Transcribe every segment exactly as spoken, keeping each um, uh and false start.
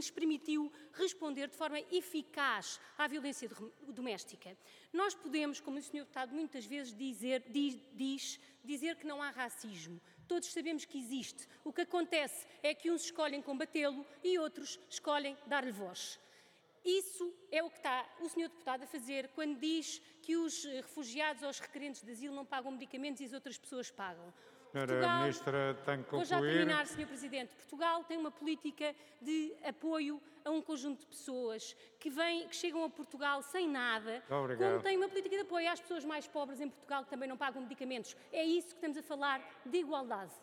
nos permitiu responder de forma eficaz à violência doméstica. Nós podemos, como o senhor Deputado muitas vezes dizer, diz, diz, dizer que não há racismo. Todos sabemos que existe. O que acontece é que uns escolhem combatê-lo e outros escolhem dar-lhe voz. Isso é o que está o senhor Deputado a fazer quando diz que os refugiados ou os requerentes de asilo não pagam medicamentos e as outras pessoas pagam. Senhora Ministra, tem que concluir. Vou já terminar, senhor Presidente. Portugal tem uma política de apoio a um conjunto de pessoas que, vêm, que chegam a Portugal sem nada, Obrigado. como tem uma política de apoio às pessoas mais pobres em Portugal que também não pagam medicamentos. É isso que estamos a falar de igualdade.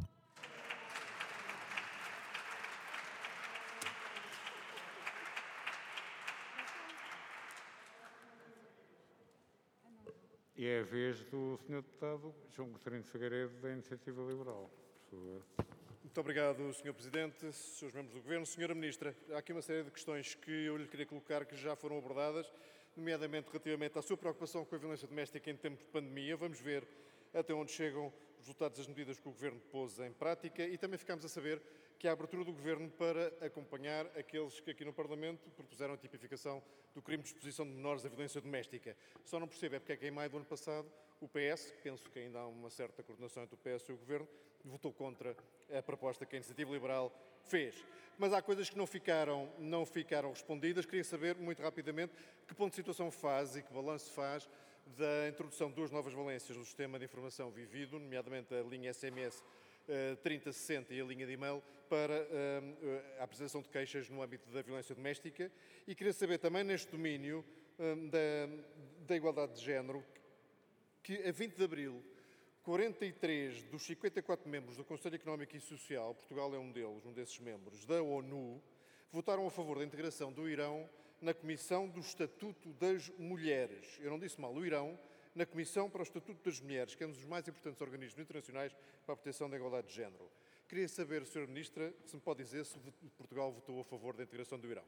E é a vez do senhor Deputado João Coutinho Figueiredo, da Iniciativa Liberal. Por favor. Muito obrigado, senhor Presidente, senhores membros do Governo. Senhora Ministra, há aqui uma série de questões que eu lhe queria colocar que já foram abordadas, nomeadamente relativamente à sua preocupação com a violência doméstica em tempo de pandemia. Vamos ver até onde chegam os resultados das medidas que o Governo pôs em prática e também ficamos a saber que há a abertura do Governo para acompanhar aqueles que aqui no Parlamento propuseram a tipificação do crime de exposição de menores à violência doméstica. Só não percebo é porque é que em maio do ano passado o P S, penso que ainda há uma certa coordenação entre o P S e o Governo, votou contra a proposta que a Iniciativa Liberal fez. Mas há coisas que não ficaram, não ficaram respondidas. Queria saber, muito rapidamente, que ponto de situação faz e que balanço faz da introdução de duas novas valências no sistema de informação vivido, nomeadamente a linha S M S uh, trinta sessenta e a linha de e-mail, para uh, a apresentação de queixas no âmbito da violência doméstica. E queria saber também, neste domínio uh, da, da igualdade de género, que a vinte de abril, quarenta e três dos cinquenta e quatro membros do Conselho Económico e Social, Portugal é um deles, um desses membros, da ONU, votaram a favor da integração do Irão na Comissão do Estatuto das Mulheres. Eu não disse mal, o Irão, na Comissão para o Estatuto das Mulheres, que é um dos mais importantes organismos internacionais para a proteção da igualdade de género. Queria saber, senhora Ministra, se me pode dizer se Portugal votou a favor da integração do Irão.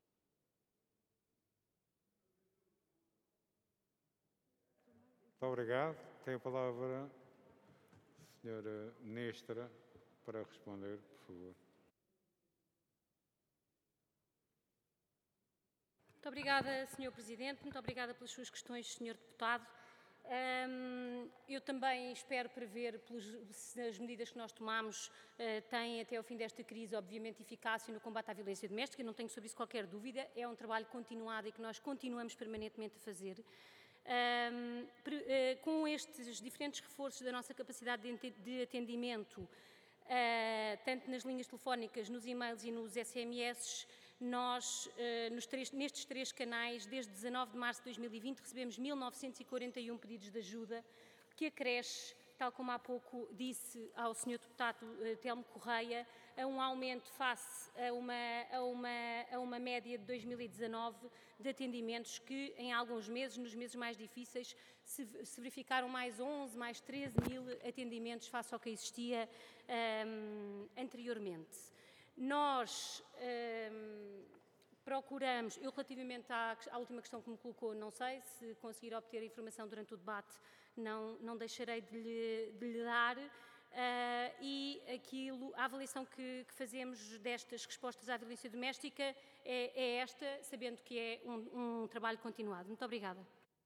Muito obrigado. Tem a palavra a senhora Ministra para responder, por favor. Muito obrigada, senhor Presidente. Muito obrigada pelas suas questões, senhor Deputado. Um, eu também espero prever pelos, se as medidas que nós tomamos uh, têm até ao fim desta crise, obviamente, eficácia no combate à violência doméstica. Não tenho sobre isso qualquer dúvida. É um trabalho continuado e que nós continuamos permanentemente a fazer. Um, pre, uh, com estes diferentes reforços da nossa capacidade de, de atendimento, uh, tanto nas linhas telefónicas, nos e-mails e nos S M S, nós, uh, nos três, nestes três canais, desde dezanove de março de dois mil e vinte, recebemos mil novecentos e quarenta e um pedidos de ajuda, que acresce, tal como há pouco disse ao senhor Deputado uh, Telmo Correia, a um aumento face a uma, a, uma, a uma média de dois mil e dezanove de atendimentos que, em alguns meses, nos meses mais difíceis, se, se verificaram mais onze, mais treze mil atendimentos face ao que existia um, anteriormente. Nós um, procuramos, eu relativamente à, à última questão que me colocou, não sei, se conseguir obter a informação durante o debate, não, não deixarei de lhe, de lhe dar, uh, e aquilo, a avaliação que, que fazemos destas respostas à violência doméstica é, é esta, sabendo que é um, um trabalho continuado. Muito obrigada.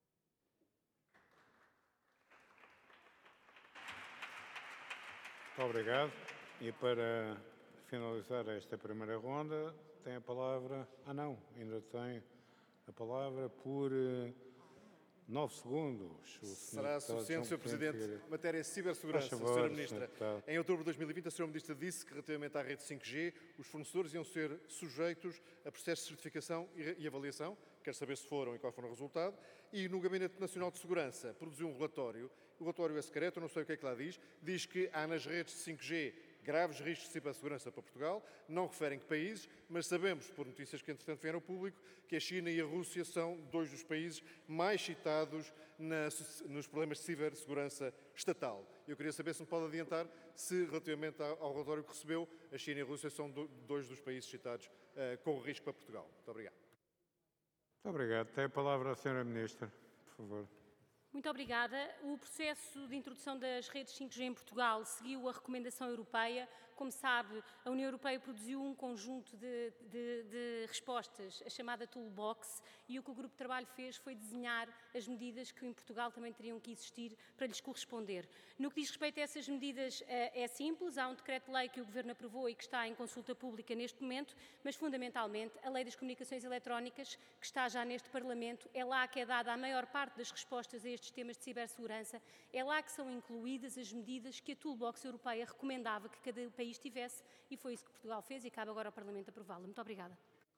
Muito obrigado. E para finalizar esta primeira ronda, tem a palavra... Ah, não, ainda tem a palavra por uh, nove segundos. Será suficiente, senhor Presidente. Matéria de cibersegurança, senhora Ministra. Em outubro de dois mil e vinte, a senhora Ministra disse que, relativamente à rede cinco G, os fornecedores iam ser sujeitos a processos de certificação e avaliação. Quero saber se foram e qual foi o resultado. E no Gabinete Nacional de Segurança produziu um relatório. O relatório é secreto, eu não sei o que é que lá diz. Diz que há nas redes cinco G graves riscos de cibersegurança para Portugal, não referem que países, mas sabemos, por notícias que entretanto vieram ao público, que a China e a Rússia são dois dos países mais citados na, nos problemas de cibersegurança estatal. Eu queria saber se me pode adiantar se, relativamente ao relatório que recebeu, a China e a Rússia são do, dois dos países citados uh, com risco para Portugal. Muito obrigado. Muito obrigado. Tem a palavra a senhora Ministra, por favor. Muito obrigada. O processo de introdução das redes cinco G em Portugal seguiu a recomendação europeia Como sabe, a União Europeia produziu um conjunto de, de, de respostas, a chamada Toolbox, e o que o Grupo de Trabalho fez foi desenhar as medidas que em Portugal também teriam que existir para lhes corresponder. No que diz respeito a essas medidas, é simples, há um decreto-lei que o Governo aprovou e que está em consulta pública neste momento, mas fundamentalmente a Lei das Comunicações Eletrónicas, que está já neste Parlamento, é lá que é dada a maior parte das respostas a estes temas de cibersegurança, é lá que são incluídas as medidas que a Toolbox Europeia recomendava que cada país tivesse, e foi isso que Portugal fez e cabe agora ao Parlamento aprová-la. Muito obrigada.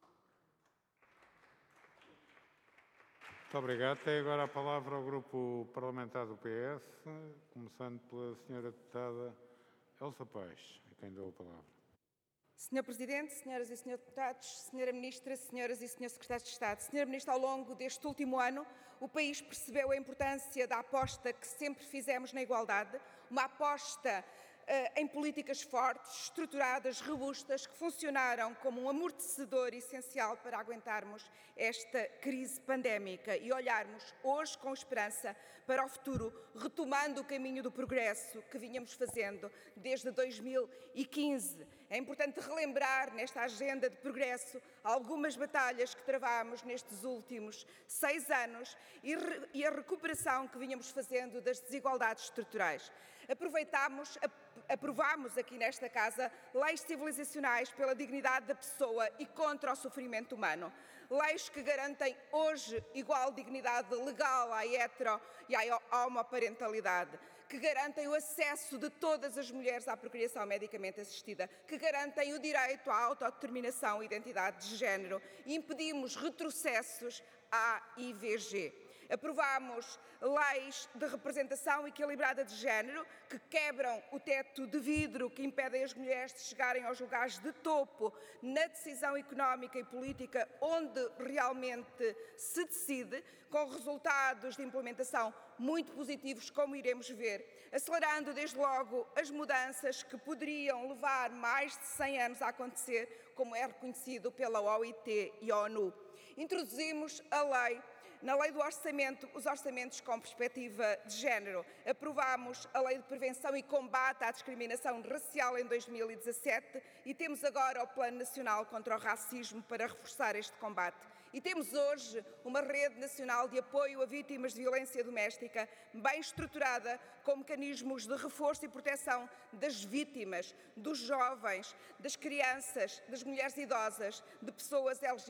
Muito obrigado. Tem agora a palavra ao Grupo Parlamentar do P S, começando pela senhora deputada Elsa Paes, a quem dou a palavra. senhor Presidente, senhoras e senhores deputados, senhora Ministra, senhoras e senhores Secretários de Estado. senhor Ministro, ao longo deste último ano, o país percebeu a importância da aposta que sempre fizemos na igualdade, uma aposta em políticas fortes, estruturadas, robustas, que funcionaram como um amortecedor essencial para aguentarmos esta crise pandémica e olharmos hoje com esperança para o futuro, retomando o caminho do progresso que vínhamos fazendo desde dois mil e quinze. É importante relembrar nesta agenda de progresso algumas batalhas que travámos nestes últimos seis anos e, re, e a recuperação que vínhamos fazendo das desigualdades estruturais. Aproveitámos, aprovámos aqui nesta Casa leis civilizacionais pela dignidade da pessoa e contra o sofrimento humano. Leis que garantem hoje igual dignidade legal à hetero e à homoparentalidade, que garantem o acesso de todas as mulheres à procriação medicamente assistida, que garantem o direito à autodeterminação e identidade de género e impedimos retrocessos à I V G. Aprovámos leis de representação equilibrada de género que quebram o teto de vidro que impedem as mulheres de chegarem aos lugares de topo na decisão económica e política onde realmente se decide, com resultados de implementação muito positivos, como iremos ver, acelerando desde logo as mudanças que poderiam levar mais de cem anos a acontecer, como é reconhecido pela O I T e a ONU. Introduzimos a lei Na Lei do Orçamento, os orçamentos com perspectiva de género. Aprovámos a Lei de Prevenção e Combate à Discriminação Racial em dois mil e dezassete e temos agora o Plano Nacional contra o Racismo para reforçar este combate. E temos hoje uma rede nacional de apoio a vítimas de violência doméstica bem estruturada, com mecanismos de reforço e proteção das vítimas, dos jovens, das crianças, das mulheres idosas, de pessoas L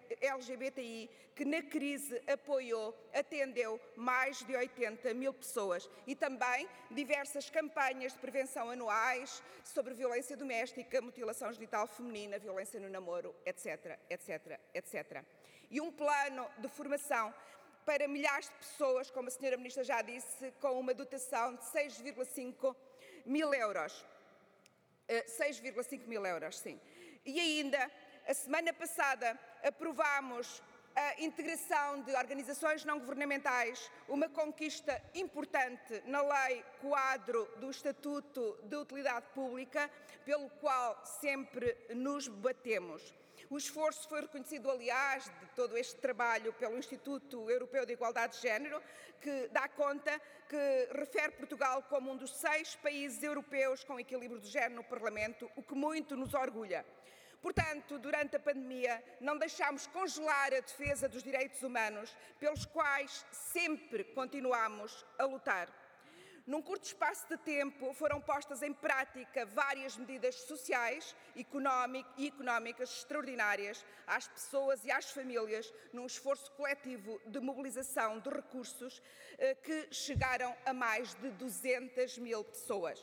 G B T I, que na crise apoiou, atendeu mais de oitenta mil pessoas. E também diversas campanhas de prevenção anuais sobre violência doméstica, mutilação genital feminina, violência no namoro, etc, etc, etcétera. E um plano de formação para milhares de pessoas, como a senhora Ministra já disse, com uma dotação de seis vírgula cinco mil euros. seis vírgula cinco mil euros, sim. E ainda, a semana passada, aprovámos a integração de organizações não governamentais, uma conquista importante na Lei Quadro do Estatuto de Utilidade Pública, pelo qual sempre nos batemos. O esforço foi reconhecido, aliás, de todo este trabalho pelo Instituto Europeu de Igualdade de Género, que dá conta, que refere Portugal como um dos seis países europeus com equilíbrio de género no Parlamento, o que muito nos orgulha. Portanto, durante a pandemia, não deixámos congelar a defesa dos direitos humanos, pelos quais sempre continuamos a lutar. Num curto espaço de tempo, foram postas em prática várias medidas sociais e económicas extraordinárias às pessoas e às famílias, num esforço coletivo de mobilização de recursos que chegaram a mais de duzentas mil pessoas.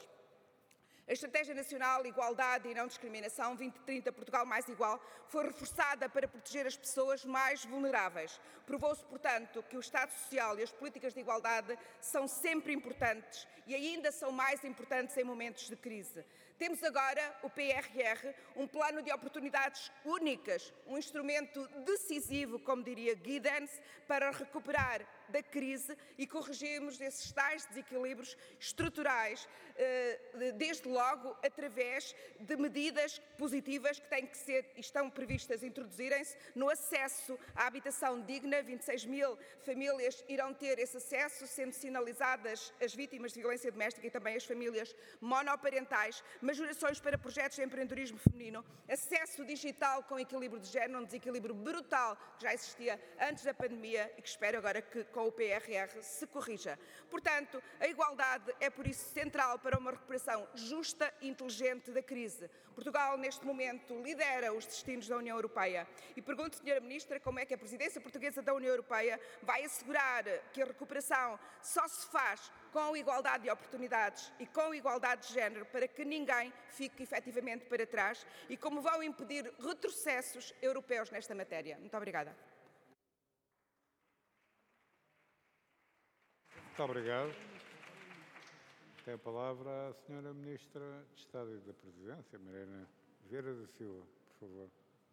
A Estratégia Nacional Igualdade e Não Discriminação vinte trinta Portugal Mais Igual foi reforçada para proteger as pessoas mais vulneráveis. Provou-se, portanto, que o Estado Social e as políticas de igualdade são sempre importantes e ainda são mais importantes em momentos de crise. Temos agora o P R R, um plano de oportunidades únicas, um instrumento decisivo, como diria Giddens, para recuperar da crise e corrigirmos esses tais desequilíbrios estruturais, desde logo através de medidas positivas que têm que ser e estão previstas introduzirem-se no acesso à habitação digna. vinte e seis mil famílias irão ter esse acesso, sendo sinalizadas as vítimas de violência doméstica e também as famílias monoparentais, majorações para projetos de empreendedorismo feminino, acesso digital com equilíbrio de género, um desequilíbrio brutal que já existia antes da pandemia e que espero agora que com o P R R se corrija. Portanto, a igualdade é por isso central para uma recuperação justa e inteligente da crise. Portugal, neste momento, lidera os destinos da União Europeia. E pergunto, senhora Ministra, como é que a presidência portuguesa da União Europeia vai assegurar que a recuperação só se faz com igualdade de oportunidades e com igualdade de género para que ninguém fique efetivamente para trás e como vão impedir retrocessos europeus nesta matéria. Muito obrigada. Muito obrigado. Tem a palavra a senhora Ministra de Estado e da Presidência, Mariana Vieira da Silva, por favor.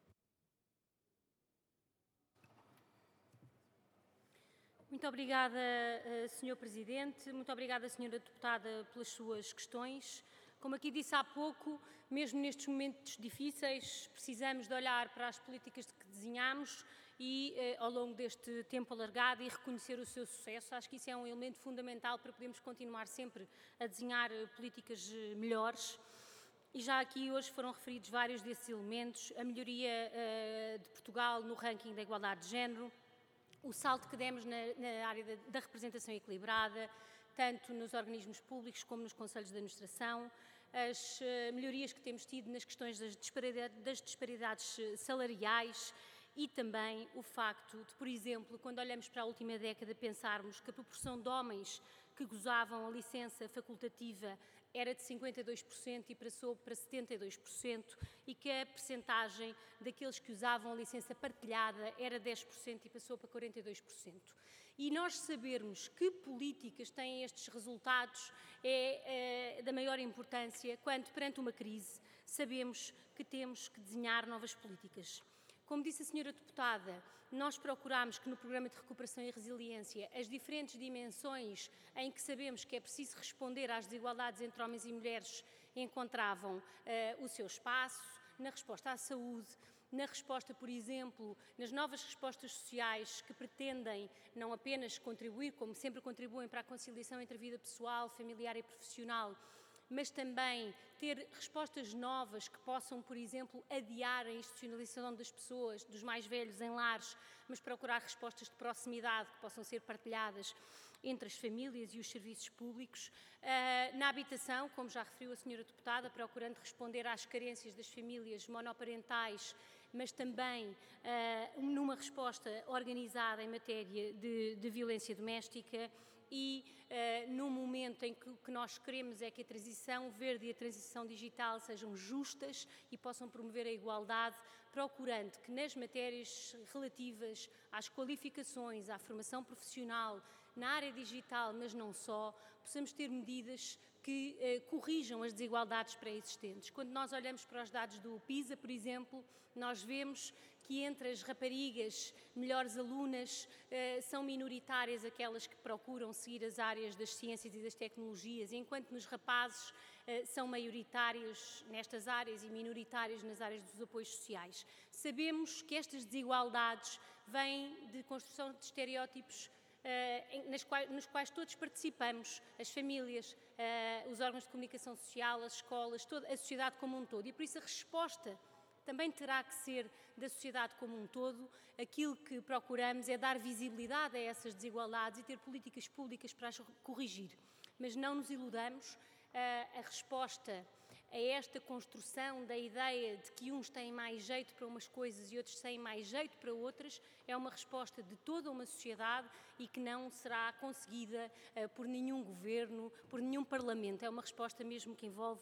Muito obrigada, senhor Presidente. Muito obrigada, senhora Deputada, pelas suas questões. Como aqui disse há pouco, mesmo nestes momentos difíceis, precisamos de olhar para as políticas que desenhamos e, eh, ao longo deste tempo alargado, e reconhecer o seu sucesso. Acho que isso é um elemento fundamental para podermos continuar sempre a desenhar políticas melhores. E já aqui hoje foram referidos vários desses elementos. A melhoria eh, de Portugal no ranking da igualdade de género, o salto que demos na, na área da, da representação equilibrada, tanto nos organismos públicos como nos conselhos de administração, as uh, melhorias que temos tido nas questões das disparidades, das disparidades salariais e também o facto de, por exemplo, quando olhamos para a última década, pensarmos que a proporção de homens que gozavam a licença facultativa era de cinquenta e dois por cento e passou para setenta e dois por cento e que a percentagem daqueles que usavam a licença partilhada era dez por cento e passou para quarenta e dois por cento. E nós sabermos que políticas têm estes resultados é, é da maior importância quando, perante uma crise, sabemos que temos que desenhar novas políticas. Como disse a senhora Deputada, nós procuramos que no Programa de Recuperação e Resiliência as diferentes dimensões em que sabemos que é preciso responder às desigualdades entre homens e mulheres encontravam uh, o seu espaço, na resposta à saúde, na resposta, por exemplo, nas novas respostas sociais que pretendem não apenas contribuir, como sempre contribuem para a conciliação entre a vida pessoal, familiar e profissional, mas também ter respostas novas que possam, por exemplo, adiar a institucionalização das pessoas, dos mais velhos em lares, mas procurar respostas de proximidade que possam ser partilhadas entre as famílias e os serviços públicos. Uh, na habitação, como já referiu a senhora Deputada, procurando responder às carências das famílias monoparentais, mas também uh, numa resposta organizada em matéria de, de violência doméstica. E uh, no momento em que o que nós queremos é que a transição verde e a transição digital sejam justas e possam promover a igualdade, procurando que nas matérias relativas às qualificações, à formação profissional, na área digital, mas não só, possamos ter medidas que eh, corrijam as desigualdades pré-existentes. Quando nós olhamos para os dados do PISA, por exemplo, nós vemos que entre as raparigas melhores alunas eh, são minoritárias aquelas que procuram seguir as áreas das ciências e das tecnologias, enquanto nos rapazes eh, são maioritários nestas áreas e minoritários nas áreas dos apoios sociais. Sabemos que estas desigualdades vêm de construção de estereótipos Uh, nas quais, nos quais todos participamos, as famílias, uh, os órgãos de comunicação social, as escolas, toda a sociedade como um todo. E por isso a resposta também terá que ser da sociedade como um todo. Aquilo que procuramos é dar visibilidade a essas desigualdades e ter políticas públicas para as corrigir. Mas não nos iludamos, uh, a resposta a esta construção da ideia de que uns têm mais jeito para umas coisas e outros têm mais jeito para outras é uma resposta de toda uma sociedade e que não será conseguida uh, por nenhum governo, por nenhum parlamento. É uma resposta mesmo que envolve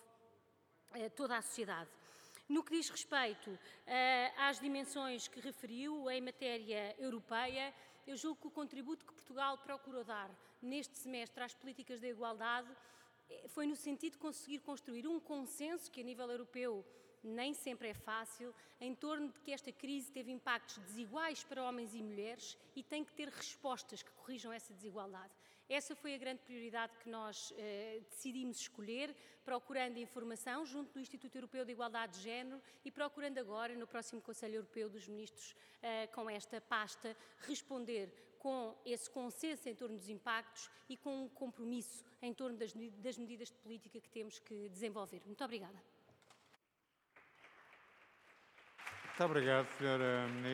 uh, toda a sociedade. No que diz respeito uh, às dimensões que referiu em matéria europeia, eu julgo que o contributo que Portugal procurou dar neste semestre às políticas da igualdade foi no sentido de conseguir construir um consenso que a nível europeu nem sempre é fácil, em torno de que esta crise teve impactos desiguais para homens e mulheres e tem que ter respostas que corrijam essa desigualdade. Essa foi a grande prioridade que nós eh, decidimos escolher, procurando informação junto do Instituto Europeu de Igualdade de Género e procurando agora, no próximo Conselho Europeu dos Ministros, eh, com esta pasta, responder com esse consenso em torno dos impactos e com um compromisso em torno das, das medidas de política que temos que desenvolver. Muito obrigada. Muito obrigado, senhora Ministra.